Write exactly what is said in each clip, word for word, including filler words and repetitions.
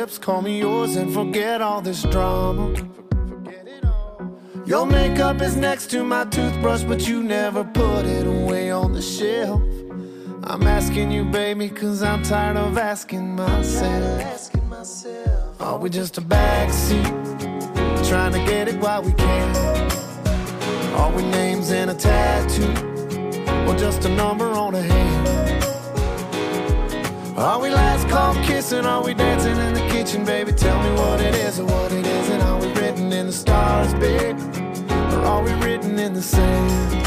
lips, call me yours, and forget all this drama. Your makeup is next to my toothbrush, but you never put it away on the shelf. I'm asking you, baby, cause I'm tired of asking myself. Are we just a backseat, trying to get it while we can? Are we names in a tattoo, or just a number on a hand? Are we last call kissing, are we dancing in the kitchen, baby? Tell me what it is or what it isn't. Are we written in the stars, baby, or are we written in the sand?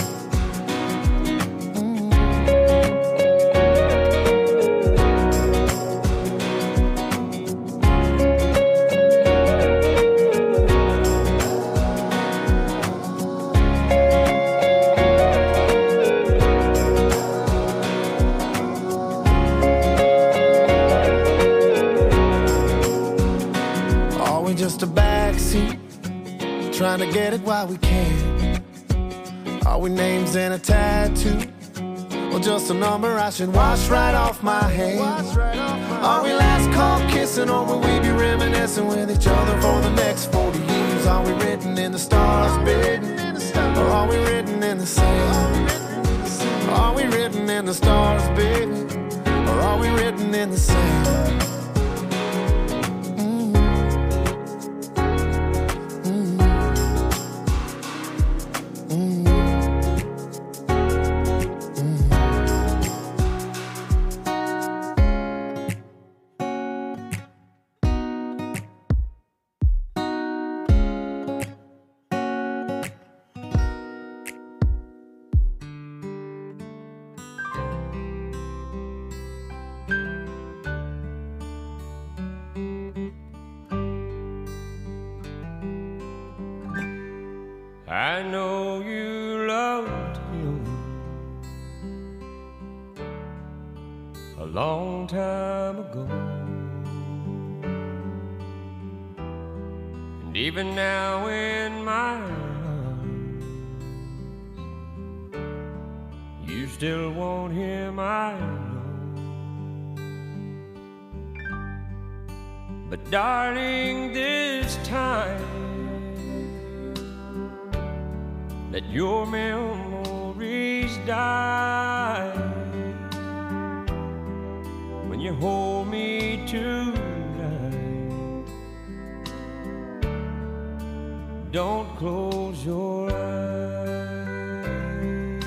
Just a backseat, trying to get it while we can. Are we names in a tattoo, or just a number I should wash right off my hands? Are we last call kissing, or will we be reminiscing with each other for the next forty years? Are we written in the stars, baby, or are we written in the sand? Are we written in the stars, baby, or are we written in the sand? I know you loved him a long time ago, and even now in my arms, you still want him, I know. But darling, this time let your memories die when you hold me tonight. Don't close your eyes.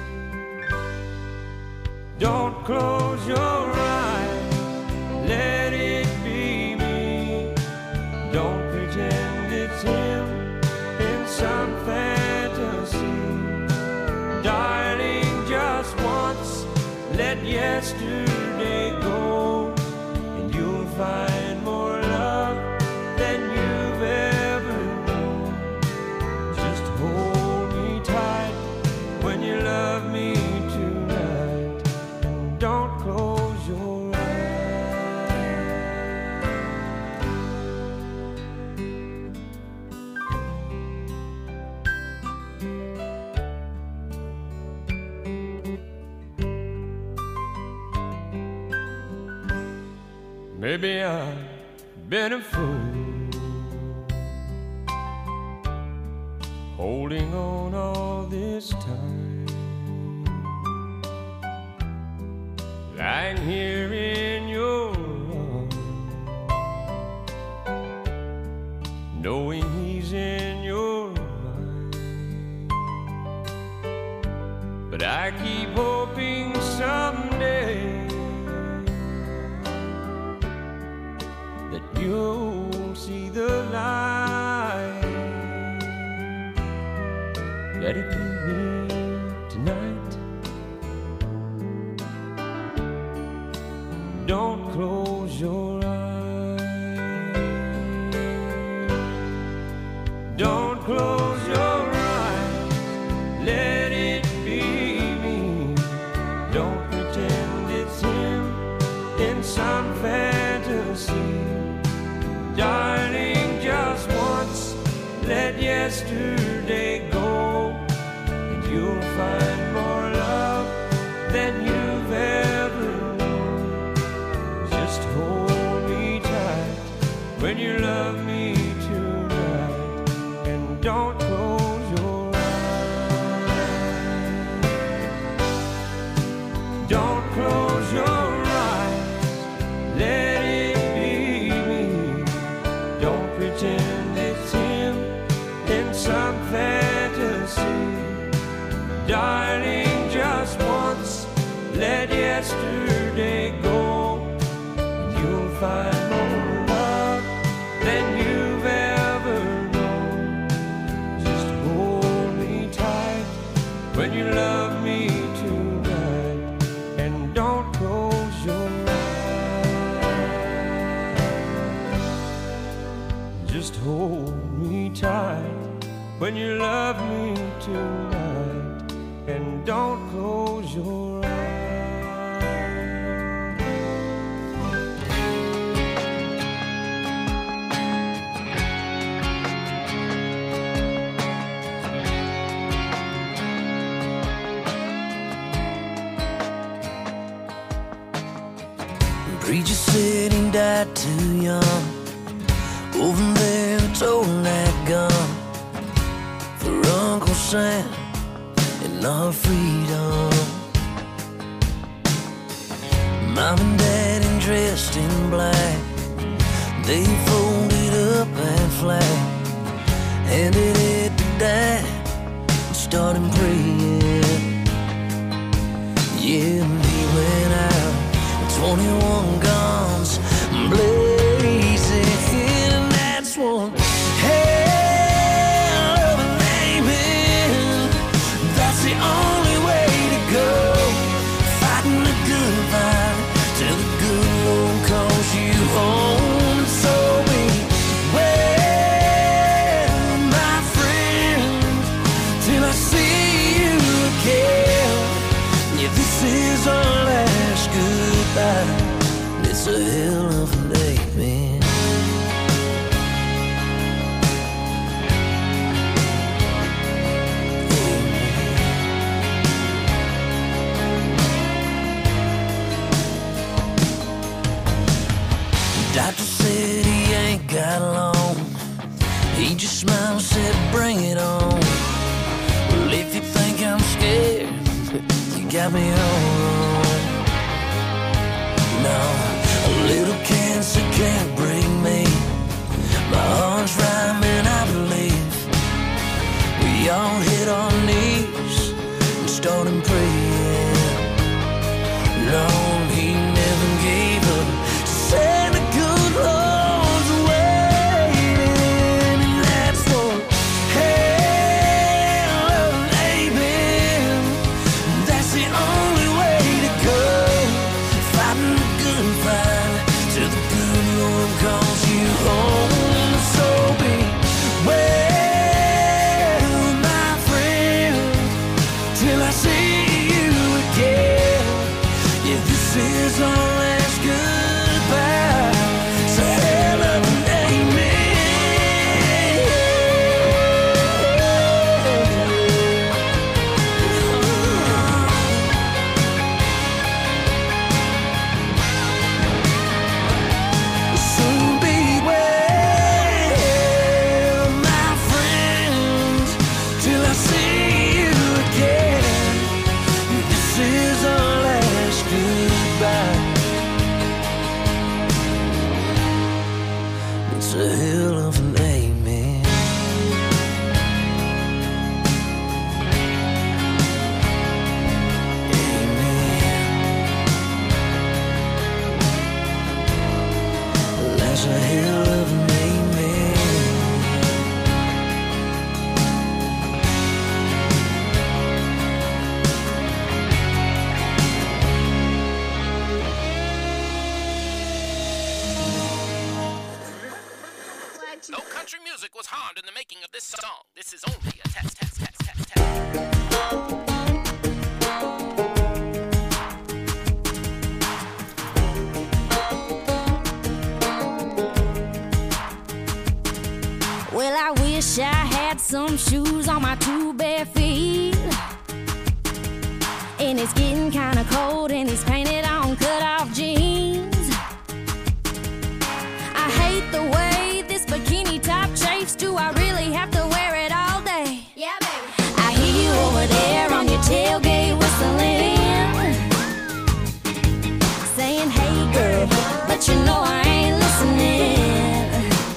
Don't close your eyes. Let it be me. Don't pretend it's him in some fantasy. Darling, just once, let yesterday go, and you'll find more love than you've ever known. Just hold me tight when you love me tonight, and don't close your Maybe I've been a fool, holding on all this time, lying here in your arms, knowing he's in your mind. But I keep hoping someday you'll see the light. Let it be me tonight. Don't close your eyes. Don't close your eyes. Let it be me. Don't pretend it's him in some fantasy. Darling, just once, let yesterday go, and you'll find more love than you've ever known. Just hold me tight when you love me tonight, and don't close your eyes. Don't close your eyes, let it be me. Don't pretend it's him in some fantasy. Darling, just once, let yesterday go. You'll find more love than you've ever known. Just hold me tight when you love me tonight, and don't close your eyes. Just hold me tight when you love me tonight, and don't close your eyes. Preacher said he died too young. Over there, told that gun for Uncle Sam and our freedom. Mom and Dad dressed in black, they folded up that flag, handed it to Dad and started praying. Yeah, and he went out, twenty-one guns blazing, and that's one hell of an amen. That's the only way to go, fighting the good fight till the good Lord calls you home. So beware, my friend, till I see you again. Yeah, this is our last goodbye. It's a hell of a day, man. Doctor said he ain't got long. He just smiled and said, bring it on. Well, if you think I'm scared, you got me all wrong. No, a little cancer can't break me. My heart's rhyming, I believe. We all hit our knees and started praying. No, he never gave up. Said the good Lord's waiting, and that's for hell of an amen. That's the only way to go, fighting the good fight till the good Lord calls you home. So beware, my friend, till I see you again. Yeah, this is our last goodbye. So hell of an So beware, my friends, till I see you again. This is our last goodbye. It's a hell of an amen. Amen. That's a hell of an amen. No country music was harmed in the making of this song. This is only a test, test, test, test, test. Well, I wish I had some shoes on my two bare feet. And it's getting kinda cold in these painted on cut off jeans. I hate the way but you know I ain't listening.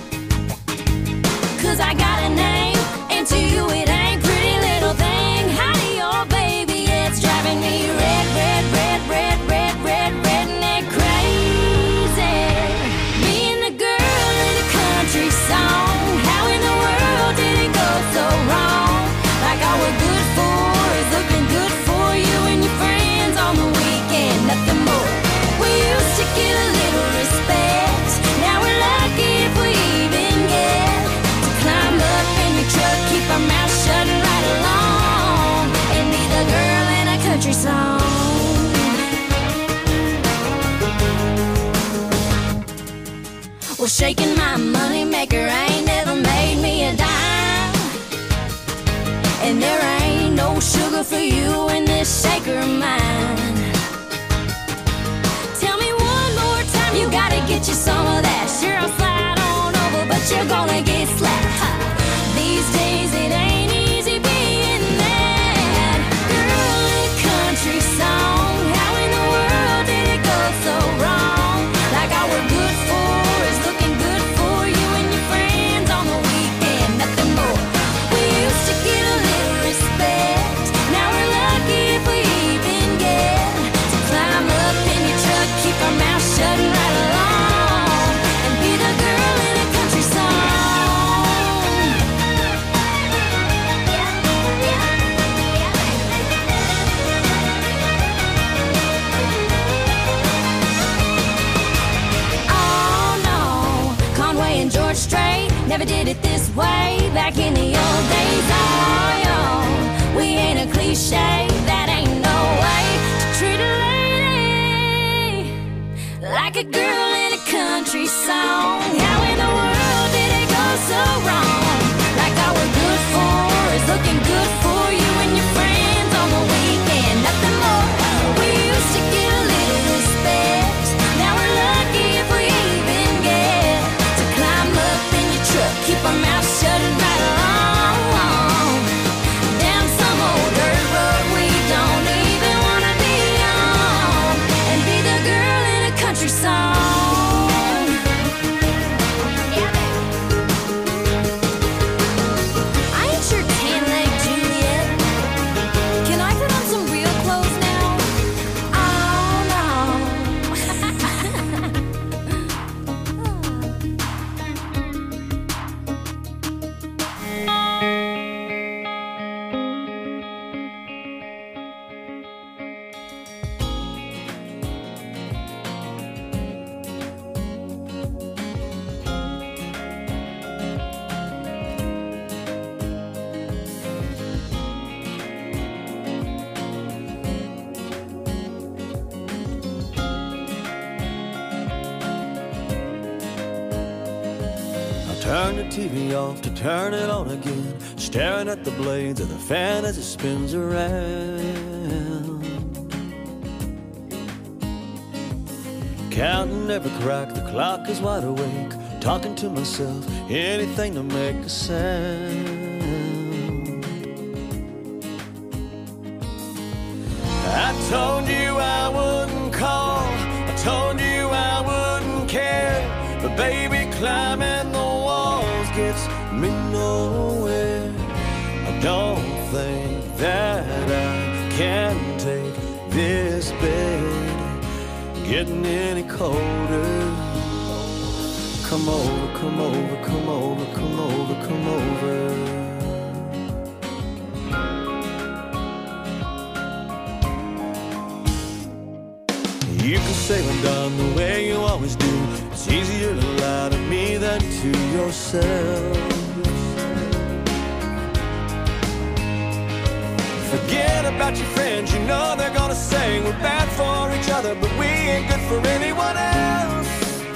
Cause I got a name, and to you it ain't pretty little thing. Howdy, oh baby, it's driving me red, red, red, red, red, red, redneck crazy. Being the girl in a country song, how in the world did it go so wrong? Like all we're good for is looking good for you and your friends on the weekend, nothing more. We used to get a little respect, now we're lucky if we even get to climb up in your truck, keep our mouth shut and ride along, and be the girl in a country song. Well, shaking my money maker ain't never made me a dime, and there ain't no sugar for you in this shaker of mine. Tell me one more time, you gotta get you some of that. Sure, I'll slide on over, but you're gonna get slapped. Ha. These days it ain't easy being that girl in a country song. How in the world did it go so wrong? Like all we're good for is looking good for you and your friends on the weekend, nothing more. We used to get a little respect, now we're lucky if we even get to climb up in your truck, keep our mouth shut and ride along, and be the girl in a country song. Oh no, Conway and George Strait never did it this way back in the old days. Oh yo, we ain't a cliche, that ain't no way to treat a lady like a girl in a country song. How in the world did it go so wrong? Like all we're good for is looking good for you and your friends on the weekend, nothing more. We used to get a little respect, now we're lucky if we even get to climb up in your truck, keep our mouth shut and ride along, down some old dirt road we don't even wanna be on, and be the girl in a country song. I ain't your tan-leg Juliet. Can I put on some real clothes now? Oh no. Turn the T V off to turn it on again, staring at the blades of the fan as it spins around. Counting every crack, the clock is wide awake, talking to myself, anything to make a sound. I told you I wouldn't call, I told you I wouldn't care, but baby, climbing the walls gets me nowhere. I don't think that I can take this bed getting any colder. Come over, come over, come over, come over, come over. You can say I'm done the way you always do. It's easier to lie to me than to yourself. Forget about your friends, you know they're gonna say we're bad for each other, but we ain't good for anyone else.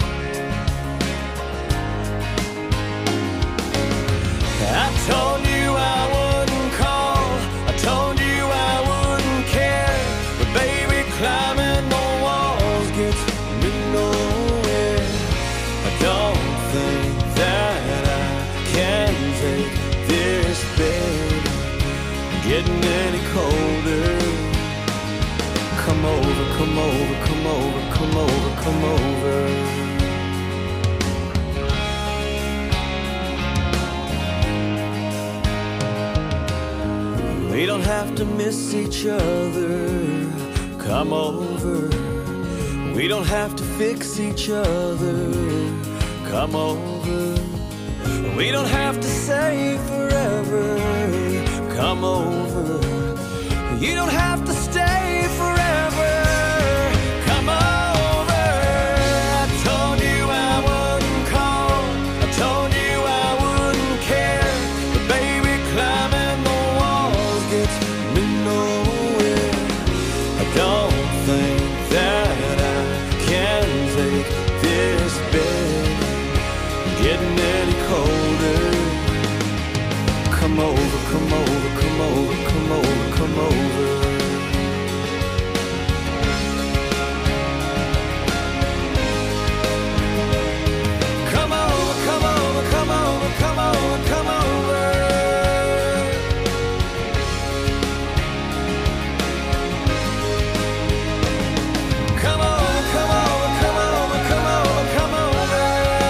I told you I wouldn't call, I told you I wouldn't care, but baby, climbing the walls gets me nowhere. I don't think that I can take this bed getting any colder. Come over, come over, come over, come over, come over. don't have to miss each other. Come over. We don't have to fix each other. Come over. We don't have to say forever. Come over. You don't have to stay forever. Come over. I told you I wouldn't call. I told you I wouldn't care. But baby, climbing the walls gets me nowhere. I don't think that I can take this bed getting any colder. Come over, come over, come over, come over, come over. Come over, come over, come over, come over, come over. Come over, come over, come over, come over, come over.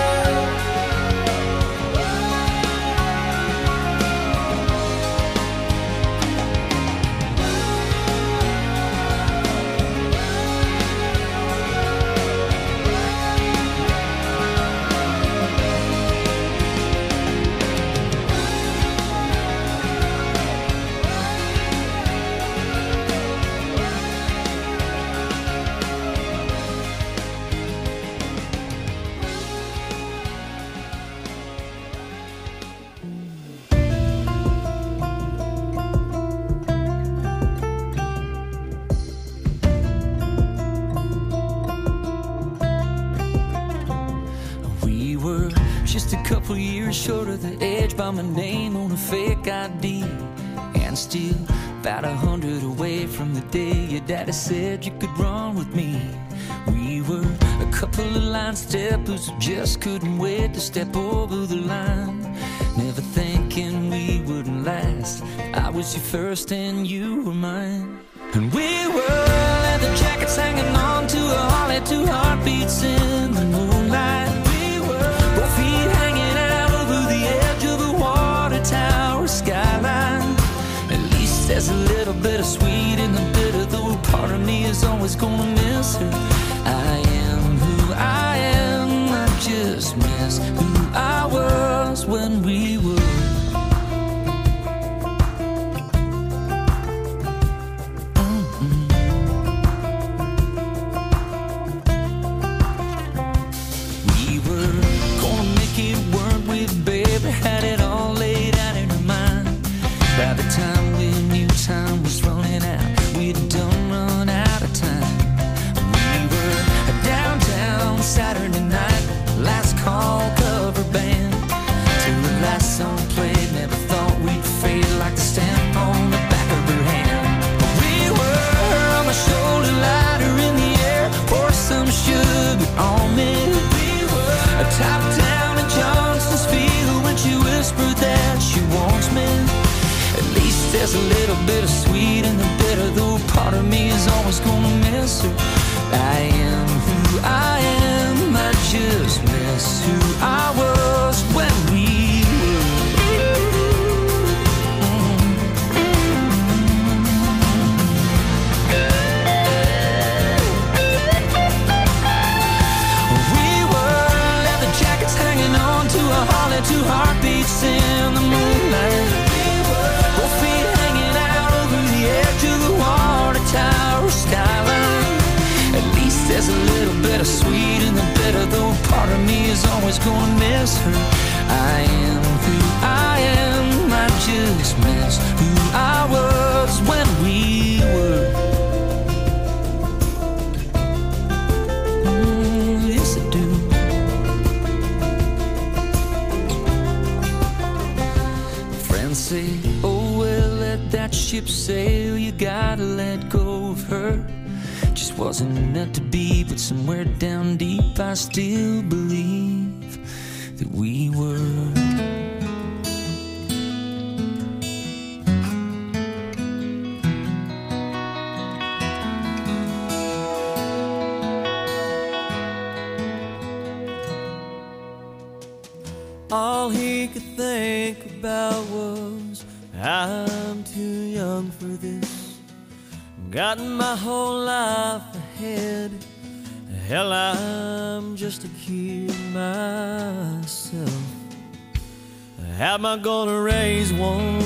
We were just a couple years short of the edge by my name on a fake I D, and still about a hundred away from the day your daddy said you could run with me. We were a couple of line steppers who just couldn't wait to step over the line, never thinking we wouldn't last. I was your first and you were mine. And we were leather jackets hanging on to a Harley, two heartbeats in the moonlight. We were both feet hanging out over the edge of a water tower skyline. At least there's a little bit of sweet in the bitter, though part of me is always gonna miss her. I am who I am, I just miss who I was when we were. Had it all laid out in her mind. By the time we knew time was running out, we'd done run out of time. We were downtown Saturday night, last call cover band, till the last song played. Never thought we'd fade like the stamp on the back of her hand. We were on my shoulder, lighter in the air, pour some sugar on me. We were top down in Johnson's Field when she whispered that she wants me. At least there's a little bit of sweet in the bitter, though part of me is always gonna miss her. I am who I am, I just miss who I was when we two heartbeats in the moonlight. Both feet hanging out over the edge of the water tower skyline. At least there's a little bit of sweet in the bitter, though part of me is always gonna miss her. I am who I am, I just miss who I was when we were. Mm, yes, I do. Say, oh well, let that ship sail, you gotta let go of her. Just wasn't meant to be, but somewhere down deep I still believe that we were. All he could think about was I'm too young for this. Got my whole life ahead. Hell, I'm just a kid myself. How am I gonna raise one?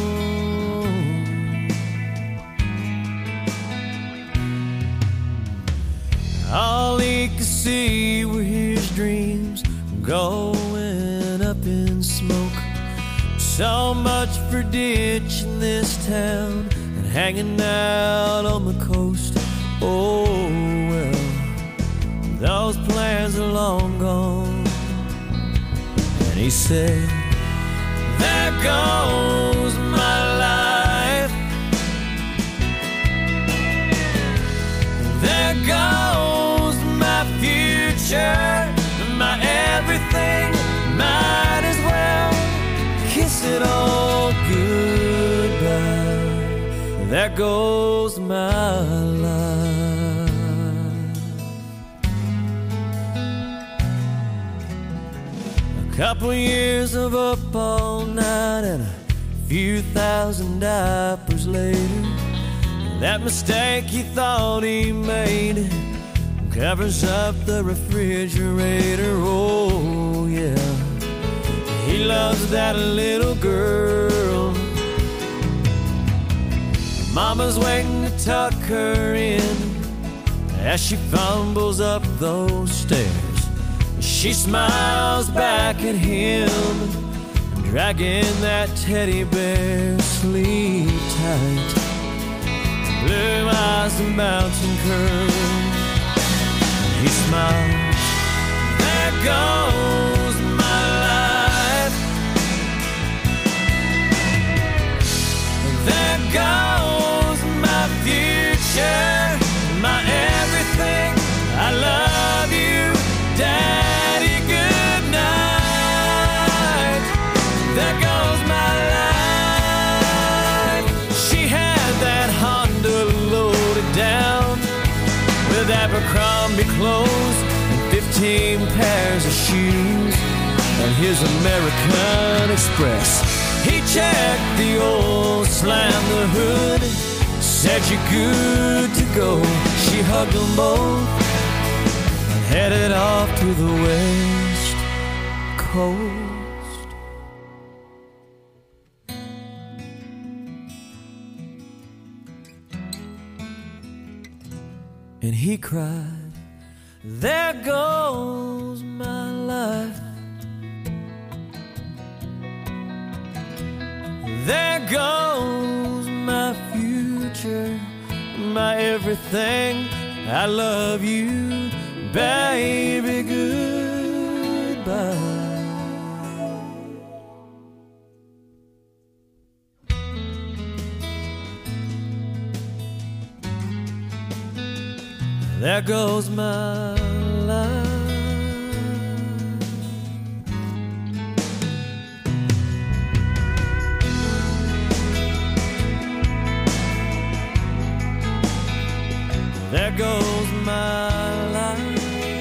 All he could see were his dreams going up in smoke. So much for ditching this town and hanging out on the coast. Oh well, those plans are long gone. And he said, there goes my life. There goes my future, my everything. Might as well kiss it all goodbye. There goes my life. A couple years of up all night and a few thousand diapers later, that mistake he thought he made covers up the refrigerator. Oh yeah, he loves that little girl. Mama's waiting to tuck her in as she fumbles up those stairs. She smiles back at him, dragging that teddy bear. Sleep tight, blue eyes and mountain curls. He smiles, there goes my life. There goes my future, my everything. I love you, Daddy, good night. There goes my life. She had that Honda loaded down with Abercrombie clothes and fifteen pairs of shoes and his American Express. He checked the oil, slammed the hood, said you're good to go. She hugged them both and headed off to the West Coast. And he cried, there goes my life. There goes my future, my everything. I love you, baby, goodbye. There goes my life. There goes my life.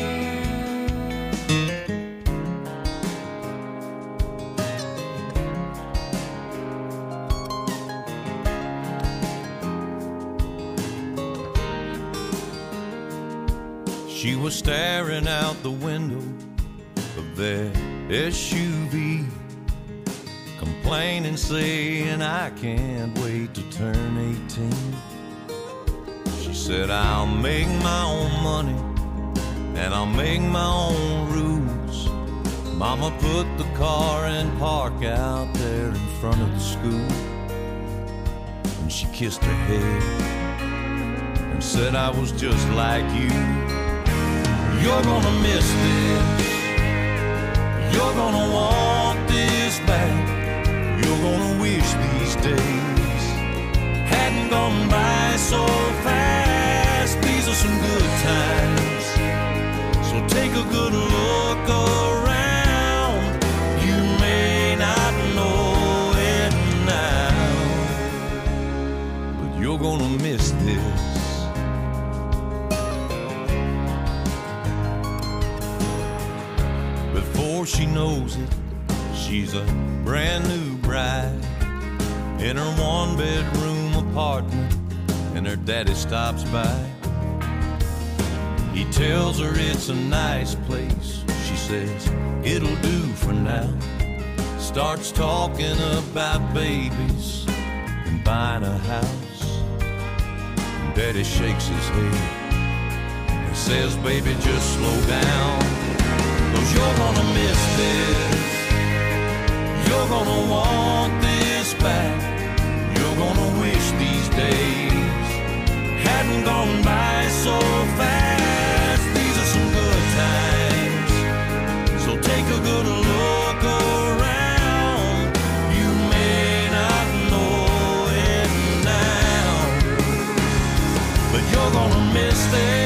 She was staring out the window of their S U V, complaining, saying, I can't wait to turn eighteen. She said, I'll make my own money and I'll make my own rules. Mama put the car in park out there in front of the school, and she kissed her head and said, I was just like you. You're gonna miss this. You're gonna want this back. You're gonna wish these days hadn't gone by so fast. These are some good times, so take a good look around. You may not know it now, but you're gonna miss this. Before she knows it, she's a brand new bride. in her one-bedroom apartment, and her daddy stops by. He tells her it's a nice place. She says, it'll do for now. Starts talking about babies and buying a house. And Daddy shakes his head and says, baby, just slow down, 'cause you're gonna miss this. You're gonna want this back. You're gonna wish these days hadn't gone by so fast. These are some good times, so take a good look around. You may not know it now, but you're gonna miss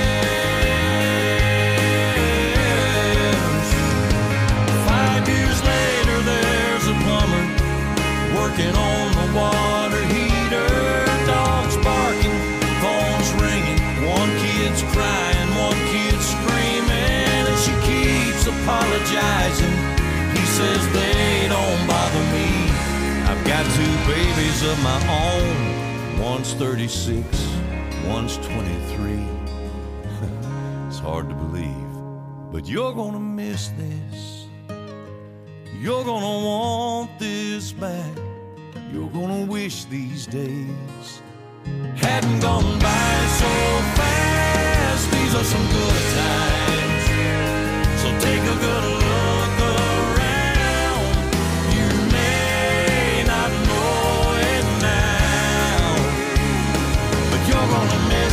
this. Five years later, there's a plumber working on the water heater. Dogs barking, phones ringing, one kid's crying, one kid's screaming, and she keeps apologizing. He says they don't bother me. I've got two babies of my own. One's thirty-six, one's twenty-three. It's hard to believe, but you're gonna miss this. You're gonna want this back. You're gonna wish these days hadn't gone by so fast. These are some good times, so take a good look around. You may not know it now, but you're gonna miss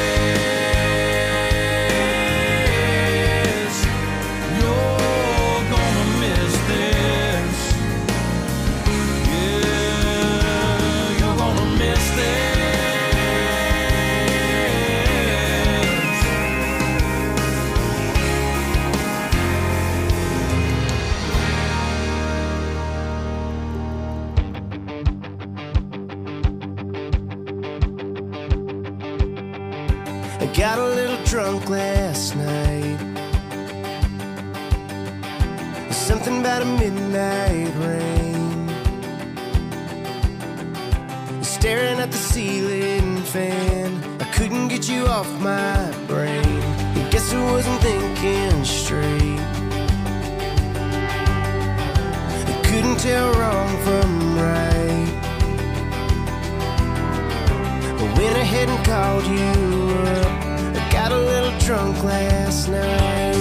this. You're gonna miss this. Yeah, you're gonna miss this. I got a little drunk last night. Something about a midnight rain. Staring at the ceiling fan, I couldn't get you off my brain. I guess I wasn't thinking straight. I couldn't tell wrong from right. I went ahead and called you up. I got a little drunk last night.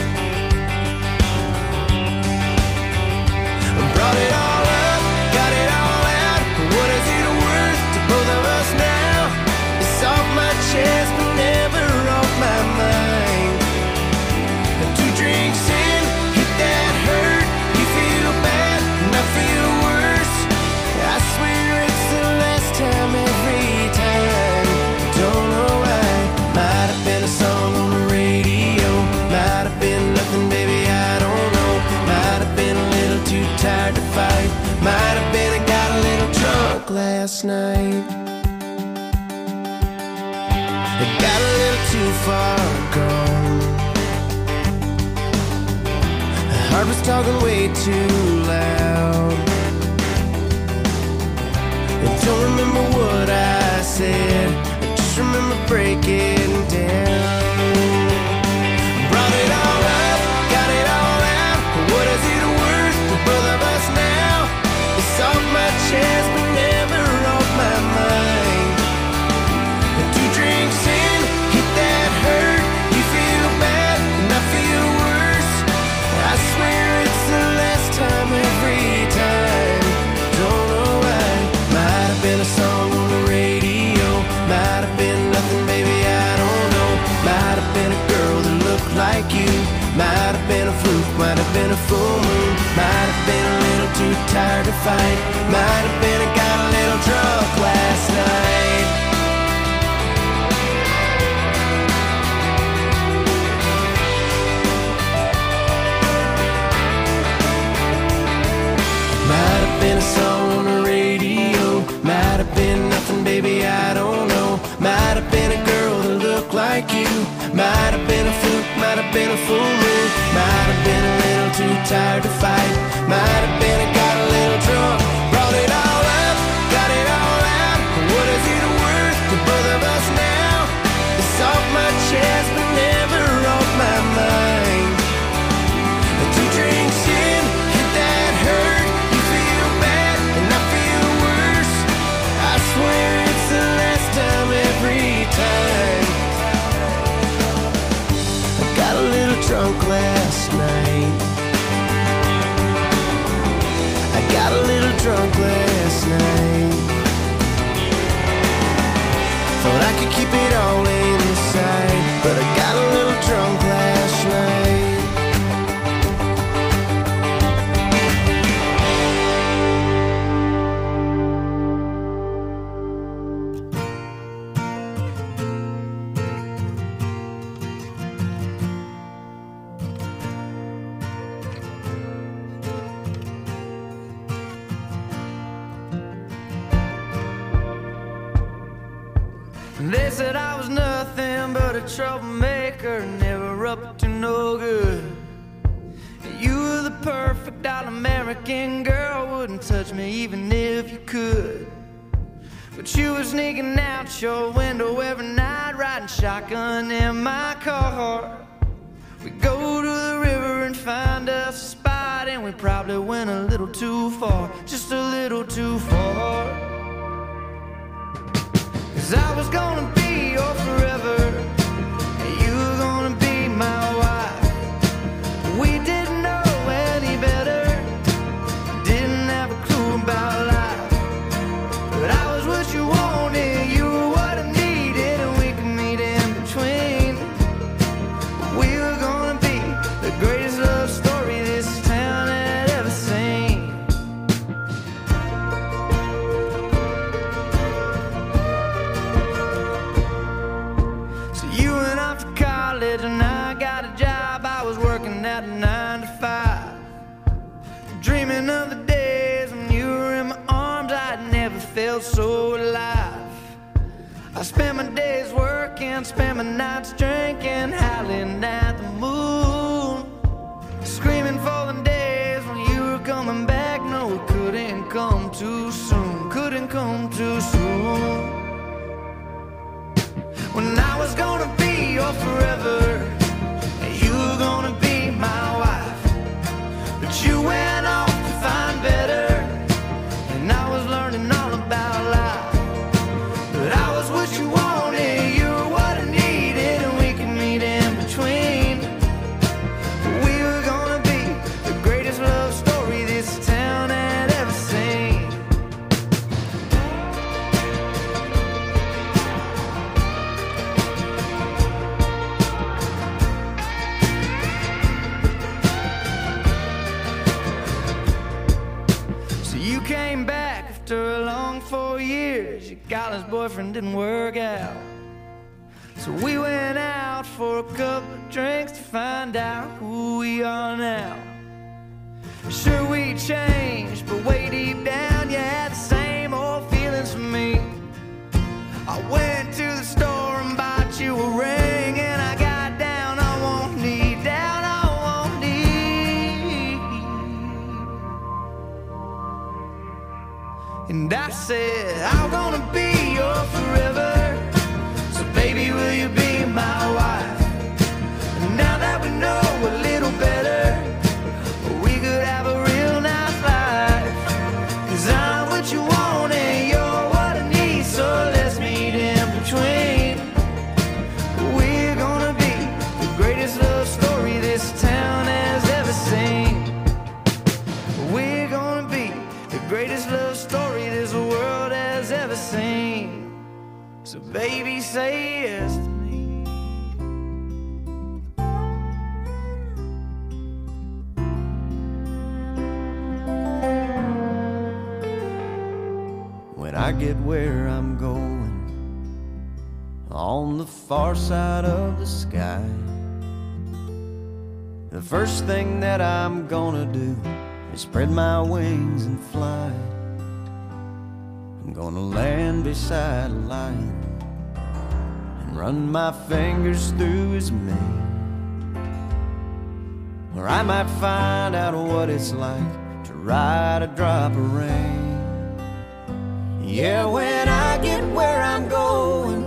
I brought it all up, got it all out. What is it worth to both of us now? It's off my chest but never off my mind. And two drinks in, hit that hurt. You feel bad and I feel worse. I swear it's the last time every time. Don't know why. Might have been a song on the radio. Might have been nothing, baby, I don't know. Might have been a little too tired to fight. Might have been I got a little drunk last night. I got a little too far gone. My heart was talking way too loud. I don't remember what I said, I just remember breaking down. Brought it all up, got it all out. What is it worth to both of us now? It's off my chest but never off my mind. And two drinks in, hit that hurt. You feel bad and I feel worse. I swear it's the last time every time. Don't know why. Might have been a song on the radio. Might have been nothing, baby, I don't know. Might have been a girl that looked like you. Might have been a fluke, might have been a full moon. Might have been a little too tired to fight. Might have been I got a little drunk last night. Might have been a song on the radio. Might have been nothing, baby, I don't know. Might have been a girl that looked like you. Might have been a fluke, might have been a full moon. Might have been a little too tired to fight. Might have been I got a little drunk. Brought it all up, got got a little drunk last night. Thought I could keep it all inside, but I got a little drunk last night. They said I was nothing but a troublemaker, never up to no good. You were the perfect all-American girl, wouldn't touch me even if you could. But you were sneaking out your window every night, riding shotgun in my car. We go to the river and find us a spot, and we probably went a little too far, just a little too far. 'Cause I was gonna be your forever, and you were gonna be my wife. We didn't know any better, didn't have a clue about life. But I was what you wanted, you were what I needed, and we could meet in between. We were gonna be the greatest love story this town had ever seen. And I got a job, I was working at a nine to five, dreaming of the days when you were in my arms. I'd never felt so alive. I spent my days working, spent my nights drinking, howling at the moon, screaming for the days when you were coming back. No, it couldn't come too soon, couldn't come too soon. When I was gonna be your forever, and you were gonna be my wife. But you went off to find better, and I was learning all about life. But I was what you wanted, you were what I needed, and we could meet in between. We were gonna be the greatest love story this town had ever seen. You came back after a long four years. Your college boyfriend didn't work out, so we went out for a couple of drinks to find out who we are now. Sure, we changed, but way deep down you had the same old feelings for me. I went to the store and bought you a ring, and I got down on one knee, down on one knee. And I said, I'm gonna be your forever, so baby, will you be my wife? And now that we know a little better, we could have a real nice life. 'Cause I'm what you want and you're what I need, so let's meet in between. We're gonna be the greatest love story this town has ever seen. We're gonna be the greatest love story this world has ever seen. So baby, say yes to me. When I get where I'm going, on the far side of the sky, the first thing that I'm gonna do is spread my wings and fly. I'm gonna land beside a lion and run my fingers through his mane, or I might find out what it's like to ride a drop of rain. Yeah, when I get where I'm going,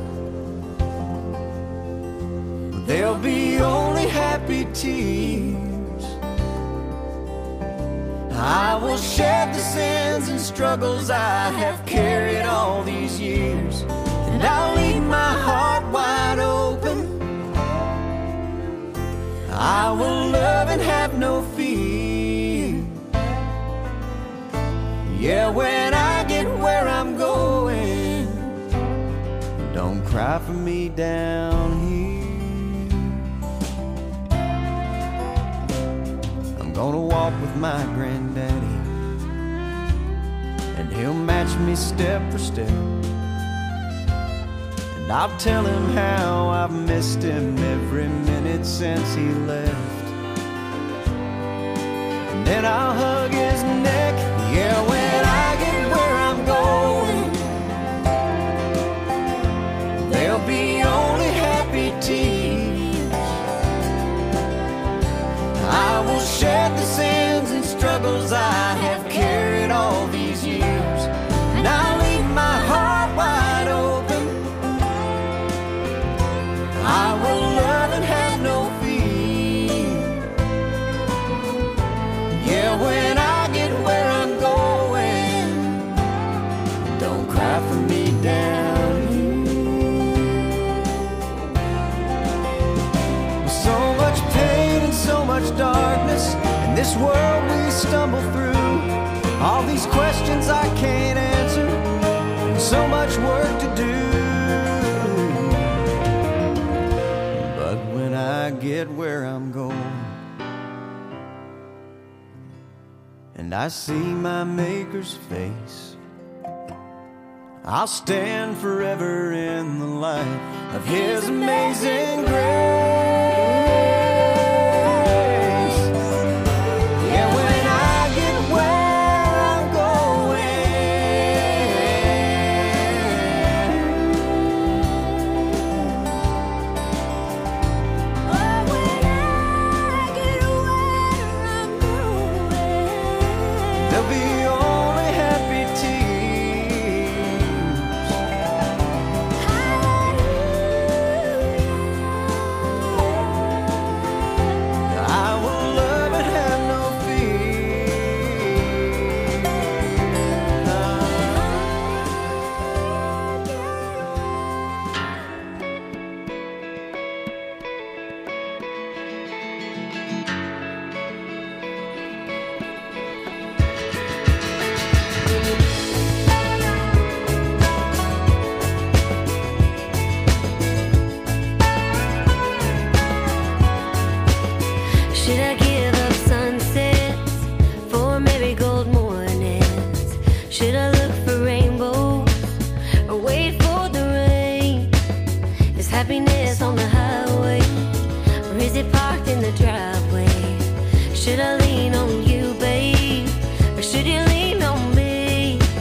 there'll be only happy tears. I will shed the sins and struggles I have carried all these years, and I'll leave my heart wide open. I will love and have no fear. Yeah, when I get where I'm going, don't cry for me down here. I'm gonna walk with my granddaddy, and he'll match me step for step. And I'll tell him how I've missed him every minute since he left. And then I'll hug his neck. Yeah, when I get where I'm going, there'll be only happy tears. I will shed the sins and struggles I have carried all these years, and I'll leave my heart wide open. I will love and have no fear. Yeah, when I get where I'm going, don't cry for me down here. With so much pain and so much darkness in this world we stumble through, all these questions I can't answer, and so much work to do. But when I get where I'm going, and I see my Maker's face, I'll stand forever in the light of His amazing grace. Yeah, when I get where I'm there'll be only happy tears. I will love and have no Should I give up sunsets for maybe gold mornings? Should I look for rainbows or wait for the rain? Is happiness on the highway, or is it parked in the driveway? Should I lean on you, babe, or should you lean on me?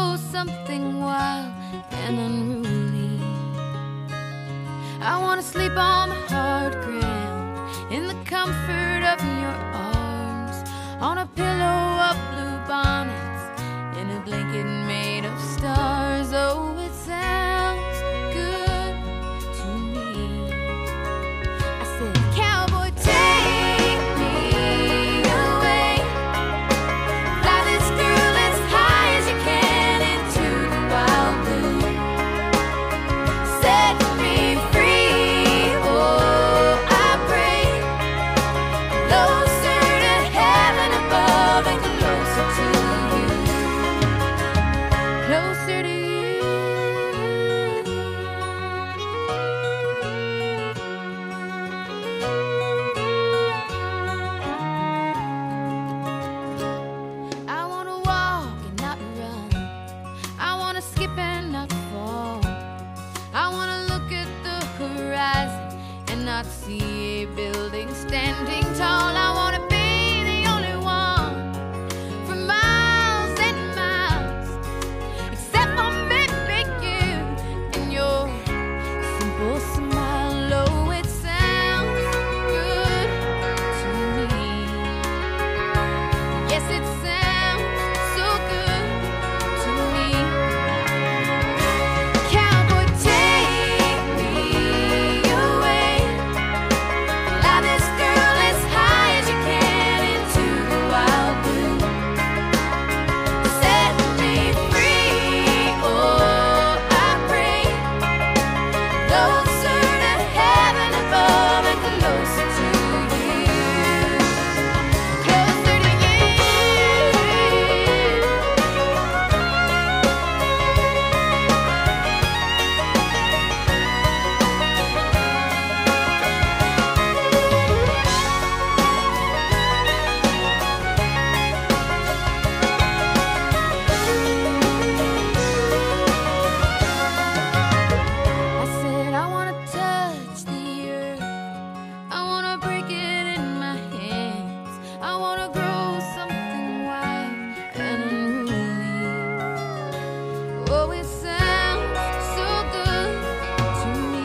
grow something wild and unruly. I wanna sleep on the hard ground in the comfort of your arms, on a pillow of blue bonnets, in a blanket made of stars. Oh, it sounds good to me. I said, cowboy, take me away. Fly this girl as high as you can into the wild blue. Set me free, oh, I pray. Closer to heaven above and closer to you. Closer to you. I wanna walk and not run. I wanna skip and not fall. I wanna look at the horizon and not see a building standing tall. I wanna be the only one for miles and miles, except for maybe you and your simple smile. Oh, it sounds good to me. Yes, it sounds so good to me. Cowboy, take me away. Fly this girl as high as you can into the wild blue. Set me free, oh, I pray. Closer to heaven above and closer to you. Closer to you. I said I wanna touch the earth. I wanna break it in my hands. I wanna grow something wild and unruly. Oh, it sounds so good to me.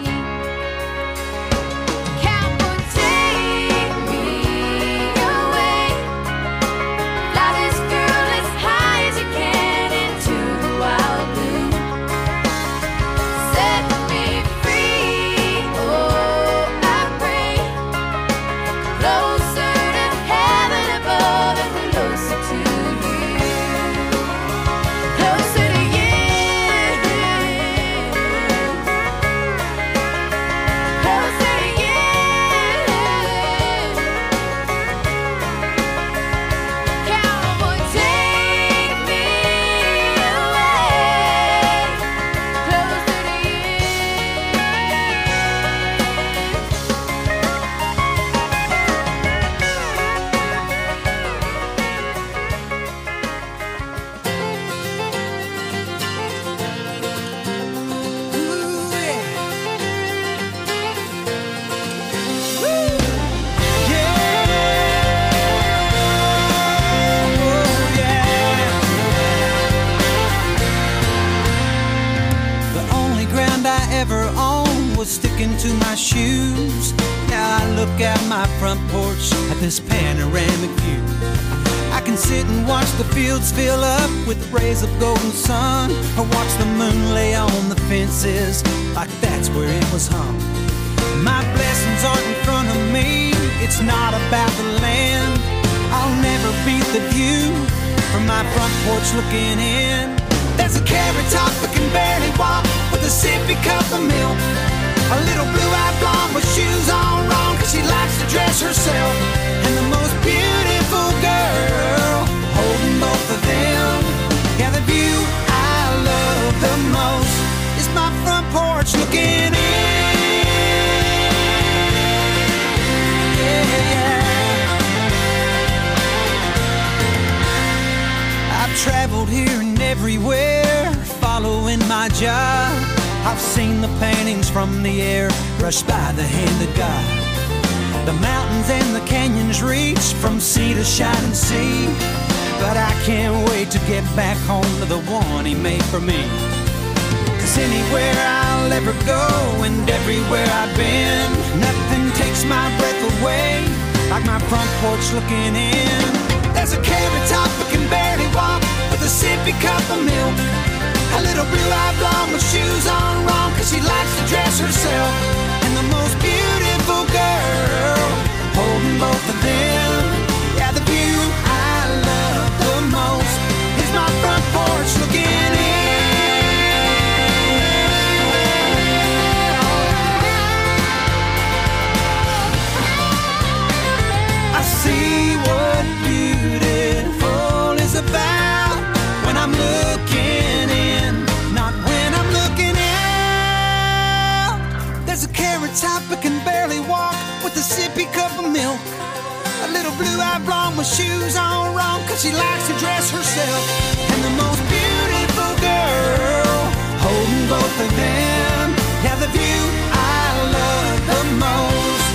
Cowboy, take me away. Fly this girl as high as you can into the wild blue. Set me free, oh, I pray. Closer to heaven above and closer to you. Closer to you. Closer to you. Cowboy, take me away. Closer to you. The only ground I ever owned was sticking to my shoes. Now I look out my front porch at this panoramic view. I can sit and watch the fields fill up with rays of golden sun, or watch the moon lay on the fences like that's where it was hung. My blessings aren't in front of me, it's not about the land. I'll never beat the view from my front porch looking in. There's a carrot top that can barely walk with a sippy cup of milk. A little blue-eyed blonde with shoes on wrong, cause she likes to dress herself. And the most beautiful girl holding both of them. Yeah, the view I love the most is my front porch looking in. Yeah, yeah. I've traveled here and everywhere, following my job. I've seen the paintings from the air, brushed by the hand of God. The mountains and the canyons reach from sea to shining sea. but I can't wait to get back home to the one he made for me. Cause anywhere I'll ever go and everywhere I've been, nothing takes my breath away like my front porch looking in. There's a carrot top who can barely walk with a sippy cup of milk. A little blue-eyed blonde with shoes on wrong, cause she likes to dress herself. And the most beautiful girl holding both of them. Yeah, the view I love the most is my front porch looking in. I see what beautiful is about when I'm looking in, not when I'm looking out. There's a carrot top that can barely walk with a sippy cup of milk. A little blue-eyed blonde with shoes on wrong, cause she likes to dress herself. And the most beautiful girl holding both of them. Yeah, the view I love the most.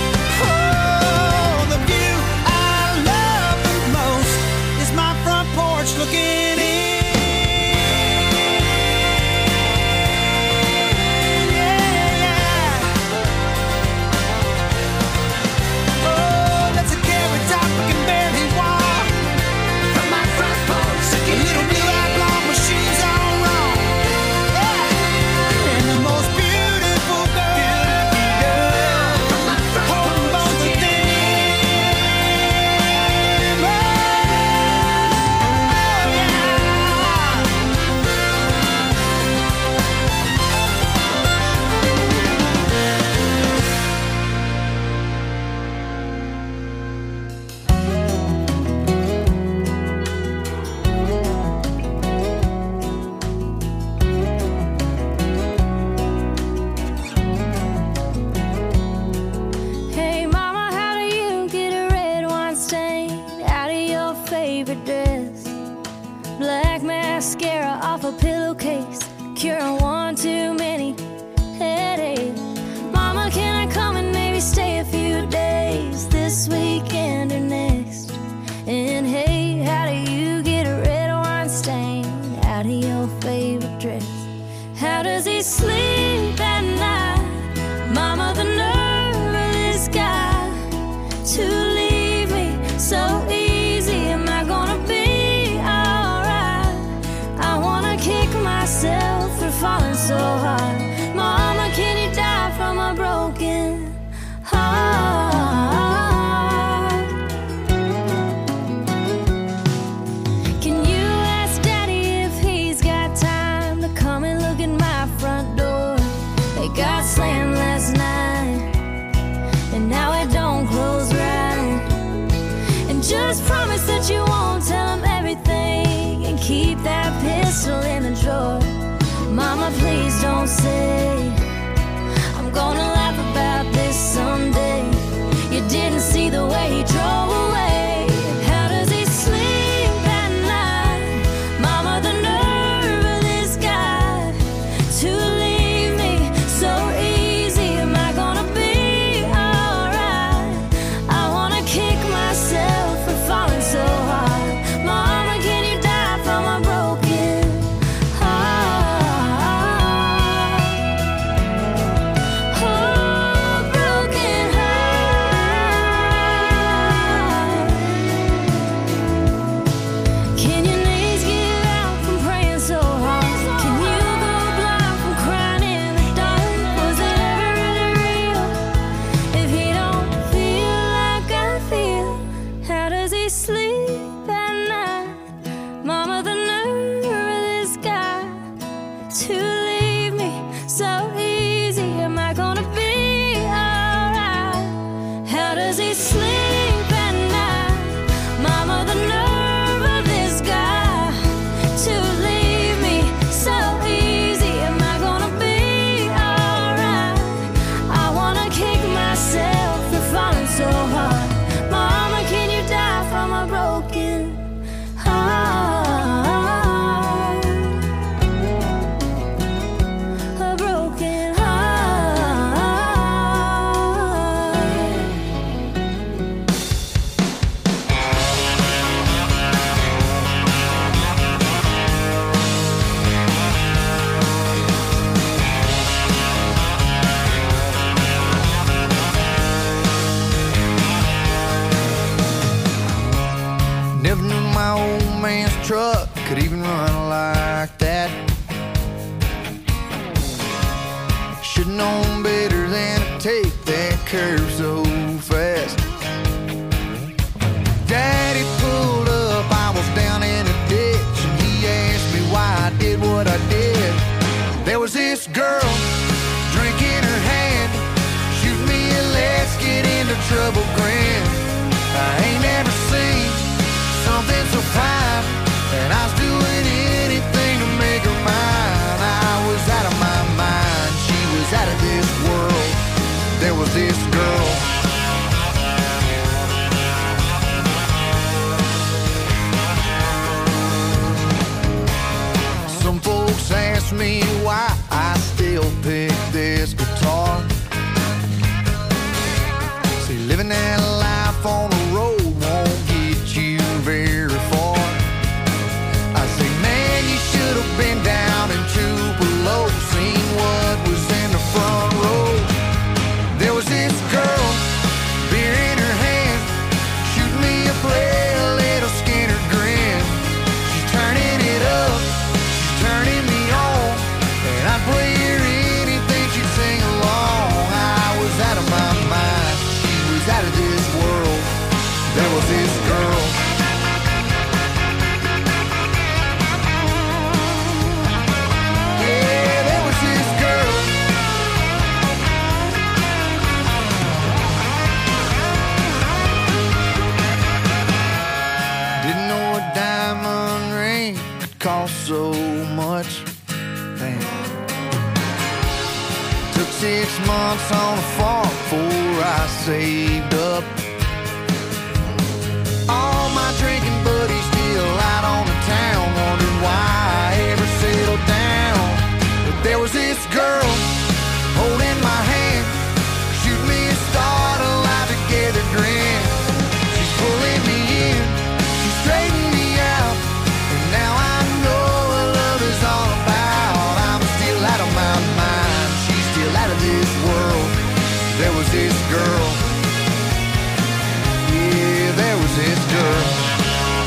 Oh, the view I love the most is my front porch looking in. Can you ask Daddy if he's got time to come and look at my front door? could even run like that. Should've known better than to take that curve so fast. Daddy pulled up, I was down in a ditch, and he asked me why I did what I did. There was this girl, drink in her hand, shoot me a let's get into trouble grin. I ain't never seen something so fine, and I was doing anything to make her mine. I was out of my mind, she was out of this world. There was this girl. Some folks ask me why I still pick this guitar. See, living that life on the road won't get you very far. I say, man, you should have been down in Tupelo, seen what was in the front row. There was this girl, beer in her hand, shoot me a play, a little Skinner grin. She's turning it up, she's turning me on, and I'd play her anything, she'd sing along. I was out of my mind, she was out of this world. There was this girl. Yeah, there was this girl. Didn't know a diamond ring could cost so much. Damn. Took six months on a farm before I saved up. All my drinking buddies still out on the town, wondering why I ever settled down. But there was this girl holding my hand, shoot me a start, a life together grin. She's pulling me in, she's straightening me out, and now I know what love is all about. I'm still out of my mind, she's still out of this world. There was this girl. Yeah, there was this girl.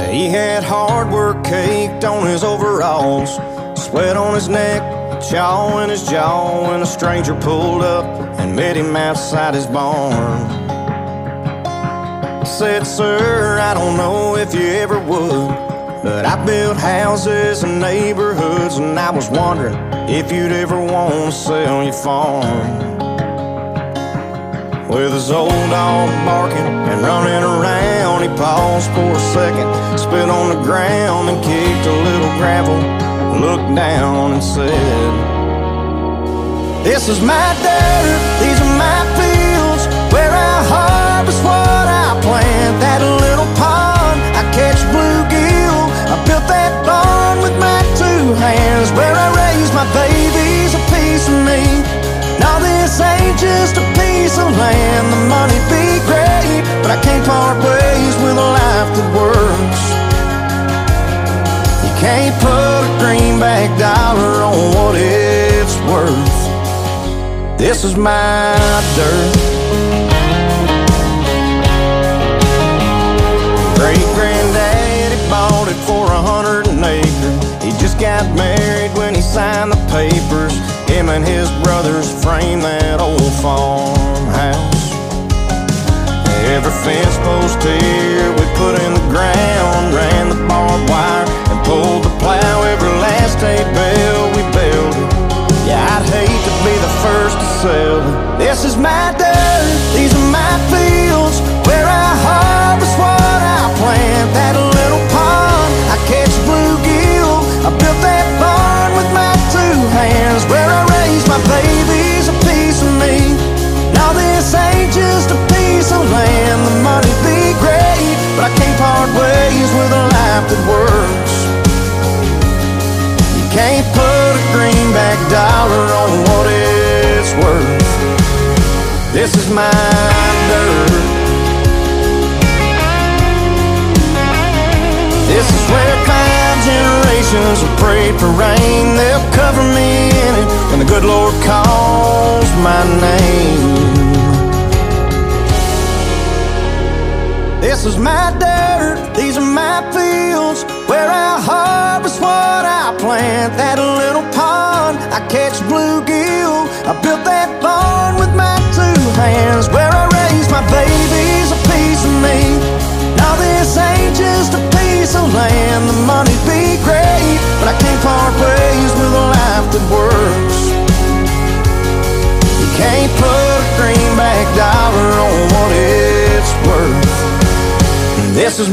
He had hard work caked on his overalls, sweat on his neck, chaw in his jaw, when a stranger pulled up and met him outside his barn. Said, sir, I don't know if you ever would, but I built houses and neighborhoods, and I was wondering if you'd ever want to sell your farm. With his old dog barking and running around, he paused for a second, spit on the ground and kicked a little gravel, looked down and said, this is my dirt, these are my fields, where I harvest what I plant. That little pond, I catch bluegill, I built that barn with my two hands, where I raise my babies, a piece of me. Now this ain't just a piece of land, the money be great, but I can't part ways with a life that works. You can't put a greenback dollar on what it's worth. This is my dirt. Great-granddaddy bought it for a hundred an acre. He just got married when he signed the papers. Him and his brothers framed that old farmhouse. Every fence post here we put in the ground, ran the barbed wire and pulled the plow. Every last hay bale we built. Yeah, I'd hate to be the first to sell it. This is my dirt, these are my fields, where I harvest what I plant. That little pond, I catch bluegill, I built that barn with my two hands, where I raise my babies, a piece of me. Now this ain't just a piece of land, the money be great, but I can't part ways with a life that works. You can't put a greenback dollar on what it's worth. This is my dirt. This is where five generations have prayed for rain. They'll cover me in it when the good Lord calls my name. This is my dirt, these are my fields, where I harvest what I plant. That little pond, I catch bluegill, I built that barn with my two hands, where I raise my babies, a piece of me. Now this ain't just a piece of land, the money be great, but I can't part ways with a life that works. You can't put a greenback dollar on what it's worth. This is